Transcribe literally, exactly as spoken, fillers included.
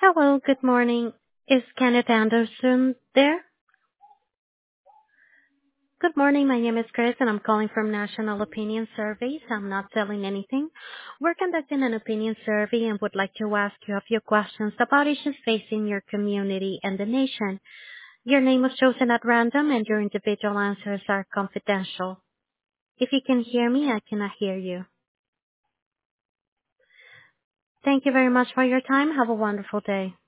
Hello, good morning. Is Kenneth Anderson there? Good morning. My name is Chris, and I'm calling from National Opinion Surveys. I'm not selling anything. We're conducting an opinion survey and would like to ask you a few questions about issues facing your community and the nation. Your name was chosen at random, and your individual answers are confidential. If you can hear me, I cannot hear you. Thank you very much for your time. Have a wonderful day.